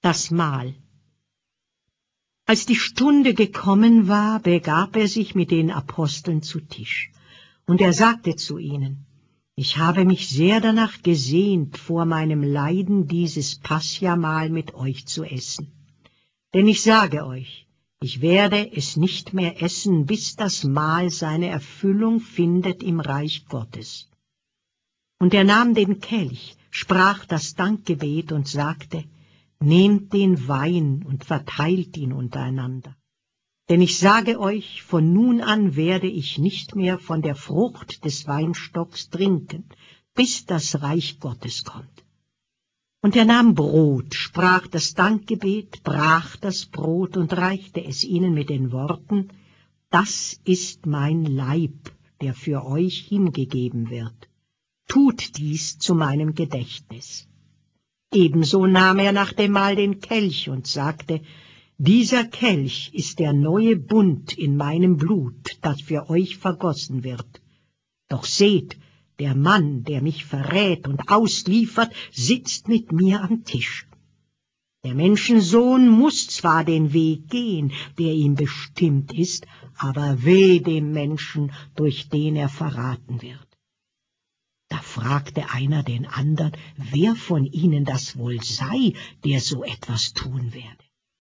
Das Mahl. Als die Stunde gekommen war, begab er sich mit den Aposteln zu Tisch. Und er sagte zu ihnen: Ich habe mich sehr danach gesehnt, vor meinem Leiden dieses Paschamahl mit euch zu essen. Denn ich sage euch, ich werde es nicht mehr essen, bis das Mahl seine Erfüllung findet im Reich Gottes. Und er nahm den Kelch, sprach das Dankgebet und sagte: Nehmt den Wein und verteilt ihn untereinander. Denn ich sage euch, von nun an werde ich nicht mehr von der Frucht des Weinstocks trinken, bis das Reich Gottes kommt. Und er nahm Brot, sprach das Dankgebet, brach das Brot und reichte es ihnen mit den Worten: Das ist mein Leib, der für euch hingegeben wird. Tut dies zu meinem Gedächtnis. Ebenso nahm er nach dem Mahl den Kelch und sagte: Dieser Kelch ist der neue Bund in meinem Blut, das für euch vergossen wird. Doch seht, der Mann, der mich verrät und ausliefert, sitzt mit mir am Tisch. Der Menschensohn muss zwar den Weg gehen, der ihm bestimmt ist, aber weh dem Menschen, durch den er verraten wird. Da fragte einer den andern, wer von ihnen das wohl sei, der so etwas tun werde.